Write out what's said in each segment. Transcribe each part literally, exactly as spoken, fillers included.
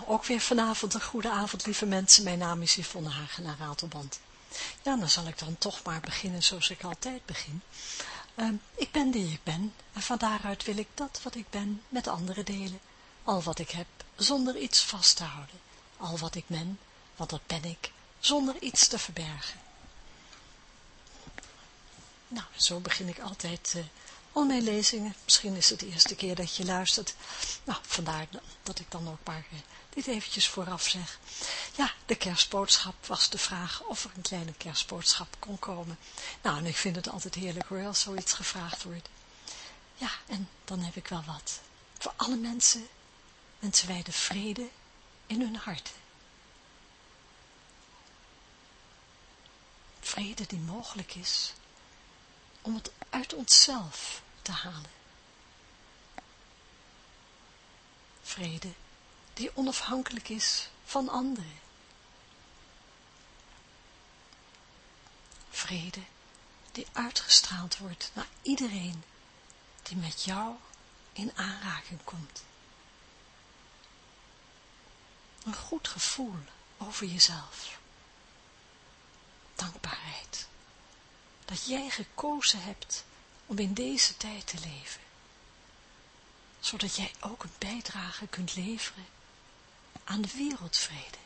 Nou, ook weer vanavond een goede avond, lieve mensen. Mijn naam is Yvonne Hagenaar Ratelband. Ja, dan zal ik dan toch maar beginnen zoals ik altijd begin. Uh, ik ben die ik ben en van daaruit wil ik dat wat ik ben met anderen delen. Al wat ik heb, zonder iets vast te houden. Al wat ik ben, want dat ben ik, zonder iets te verbergen. Nou, zo begin ik altijd uh, al mijn lezingen. Misschien is het de eerste keer dat je luistert. Nou, vandaar dat ik dan ook maar uh, dit eventjes vooraf zeg. Ja, de kerstboodschap was de vraag of er een kleine kerstboodschap kon komen. Nou, en ik vind het altijd heerlijk hoor, als zoiets gevraagd wordt. Ja, en dan heb ik wel wat. Voor alle mensen wensen wij de vrede in hun harten. Vrede die mogelijk is om het uit onszelf te halen. Vrede die onafhankelijk is van anderen. Vrede die uitgestraald wordt naar iedereen die met jou in aanraking komt. Een goed gevoel over jezelf. Dankbaarheid. Dat jij gekozen hebt om in deze tijd te leven. Zodat jij ook een bijdrage kunt leveren aan de wereldvrede.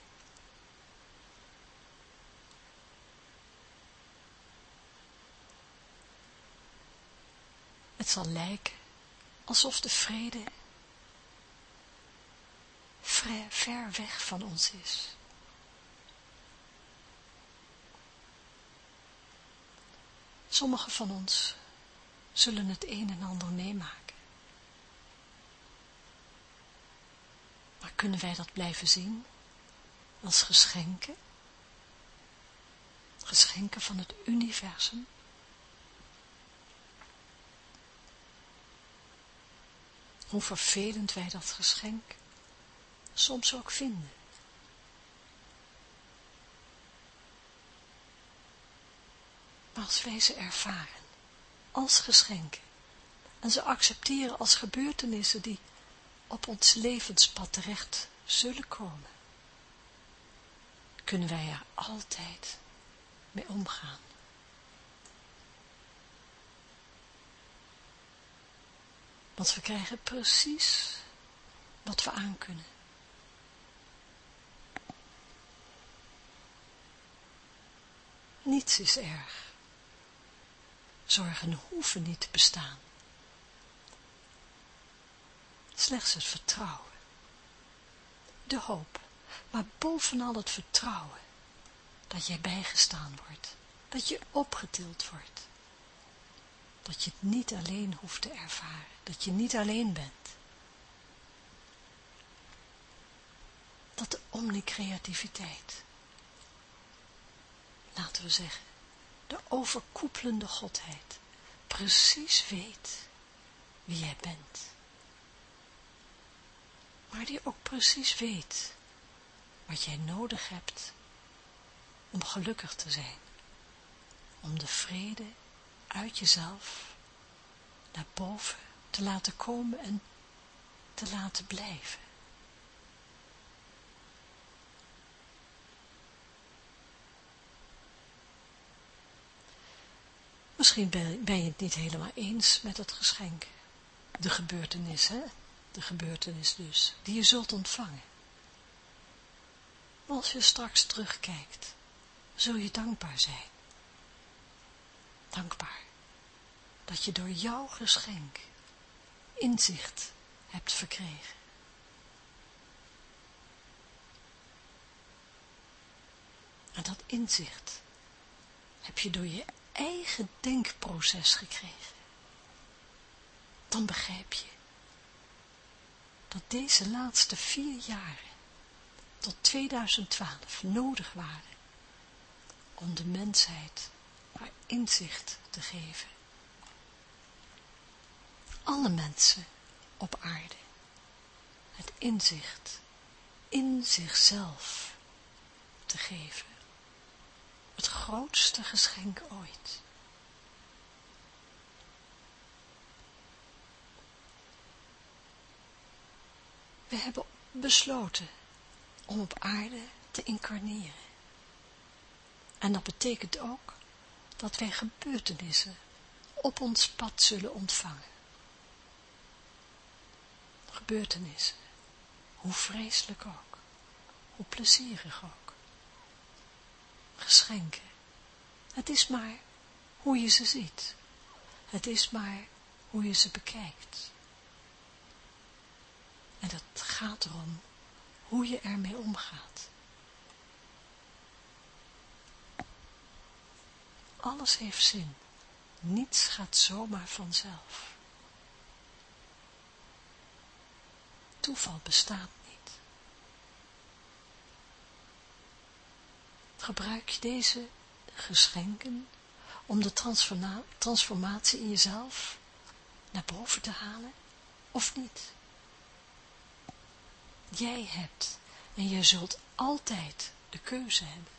Het zal lijken alsof de vrede ver, ver weg van ons is. Sommigen van ons zullen het een en ander meemaken. Maar kunnen wij dat blijven zien als geschenken? Geschenken van het universum? Hoe vervelend wij dat geschenk soms ook vinden. Maar als wij ze ervaren als geschenken en ze accepteren als gebeurtenissen die op ons levenspad terecht zullen komen, kunnen wij er altijd mee omgaan. Want we krijgen precies wat we aankunnen. Niets is erg. Zorgen hoeven niet te bestaan. Slechts het vertrouwen. De hoop, maar bovenal het vertrouwen dat jij bijgestaan wordt. Dat je opgetild wordt. Dat je het niet alleen hoeft te ervaren. Dat je niet alleen bent. Dat de omnicreativiteit, laten we zeggen, de overkoepelende Godheid, precies weet wie jij bent. Maar die ook precies weet wat jij nodig hebt om gelukkig te zijn. Om de vrede uit jezelf naar boven te laten komen en te laten blijven. Misschien ben je het niet helemaal eens met het geschenk. De gebeurtenis, hè? De gebeurtenis dus, die je zult ontvangen. Maar als je straks terugkijkt, zul je dankbaar zijn. Dankbaar dat je door jouw geschenk inzicht hebt verkregen. En dat inzicht heb je door je eigen denkproces gekregen. Dan begrijp je dat deze laatste vier jaren tot tweeduizend twaalf nodig waren om de mensheid haar inzicht te geven. Alle mensen op aarde het inzicht in zichzelf te geven. Het grootste geschenk ooit. We hebben besloten om op aarde te incarneren. En dat betekent ook dat wij gebeurtenissen op ons pad zullen ontvangen. Gebeurtenissen, hoe vreselijk ook, hoe plezierig ook. Geschenken, het is maar hoe je ze ziet. Het is maar hoe je ze bekijkt. En het gaat erom hoe je ermee omgaat. Alles heeft zin. Niets gaat zomaar vanzelf. Toeval bestaat niet. Gebruik je deze geschenken om de transforma- transformatie in jezelf naar boven te halen of niet? Jij hebt en jij zult altijd de keuze hebben.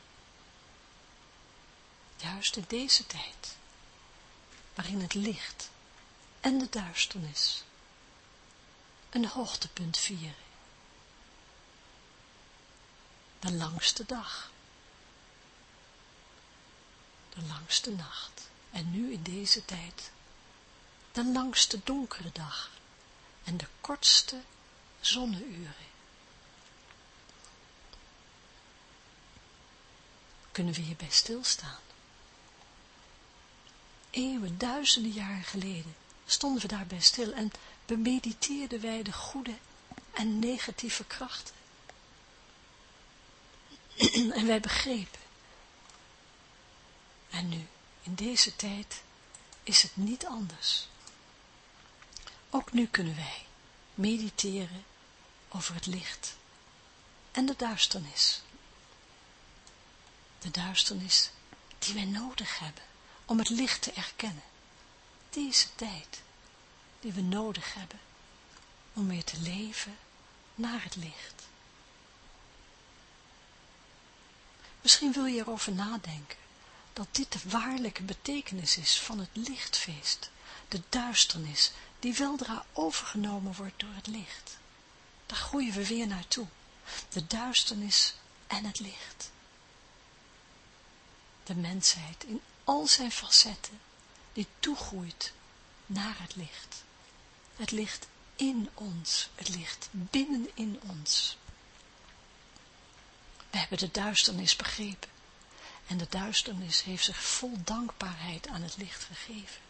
Juist in deze tijd, waarin het licht en de duisternis een hoogtepunt vieren. De langste dag, de langste nacht en nu in deze tijd de langste donkere dag en de kortste zonneuren. Kunnen we hierbij stilstaan? Eeuwen, duizenden jaren geleden stonden we daarbij stil en bemediteerden wij de goede en negatieve krachten. En wij begrepen. En nu, in deze tijd, is het niet anders. Ook nu kunnen wij mediteren over het licht en de duisternis. De duisternis die wij nodig hebben om het licht te erkennen. Deze tijd die we nodig hebben om weer te leven naar het licht. Misschien wil je erover nadenken dat dit de waarlijke betekenis is van het lichtfeest, de duisternis die weldra overgenomen wordt door het licht. Daar groeien we weer naartoe, de duisternis en het licht. De mensheid in al zijn facetten die toegroeit naar het licht. Het licht in ons, het licht binnenin ons. We hebben de duisternis begrepen en de duisternis heeft zich vol dankbaarheid aan het licht gegeven.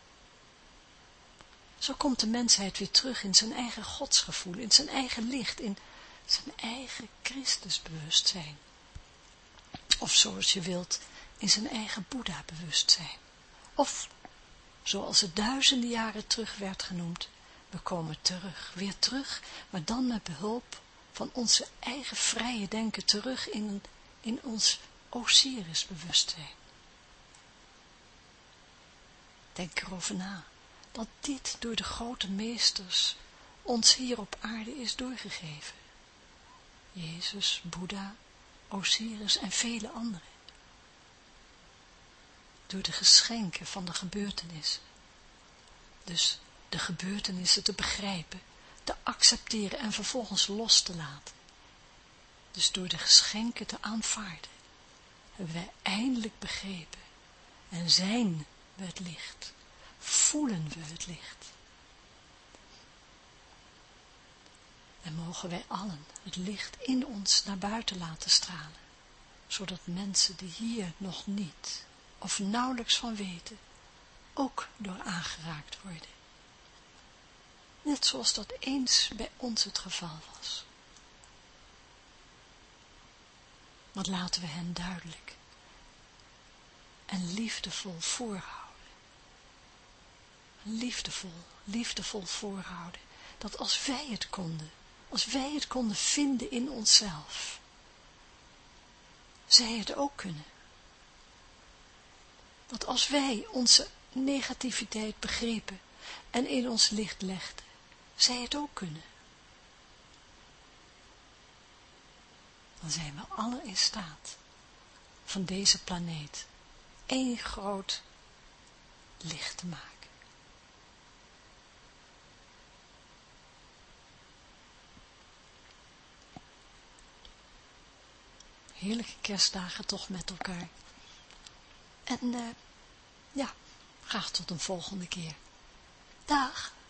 Zo komt de mensheid weer terug in zijn eigen godsgevoel, in zijn eigen licht, in zijn eigen Christusbewustzijn. Of zoals je wilt, in zijn eigen Boeddha-bewustzijn. Of, zoals het duizenden jaren terug werd genoemd, we komen terug, weer terug, maar dan met behulp van onze eigen vrije denken terug in, in ons Osiris-bewustzijn. Denk erover na, dat dit door de grote meesters ons hier op aarde is doorgegeven. Jezus, Boeddha, Osiris en vele anderen. Door de geschenken van de gebeurtenissen. Dus de gebeurtenissen te begrijpen, te accepteren en vervolgens los te laten. Dus door de geschenken te aanvaarden, hebben wij eindelijk begrepen en zijn we het licht, voelen we het licht. En mogen wij allen het licht in ons naar buiten laten stralen, zodat mensen die hier nog niet of nauwelijks van weten, ook door aangeraakt worden. Net zoals dat eens bij ons het geval was. Want laten we hen duidelijk en liefdevol voorhouden. Liefdevol, liefdevol voorhouden. Dat als wij het konden, als wij het konden vinden in onszelf, zij het ook kunnen. Dat als wij onze negativiteit begrepen en in ons licht legden, zij het ook kunnen. Dan zijn we allen in staat van deze planeet één groot licht te maken. heerlijke kerstdagen toch met elkaar. En uh, ja, graag tot een volgende keer. Dag!